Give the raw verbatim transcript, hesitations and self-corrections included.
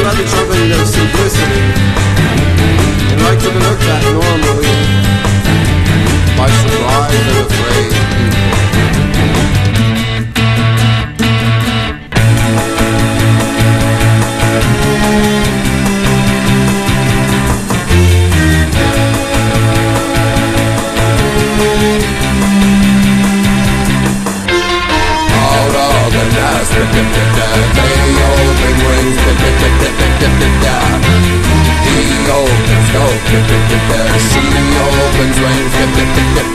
about the trumpet and their simplicity. They like to be looked at normally by surprised and afraid people. Out of the nest, they open wings, he opens, go, she opens wings,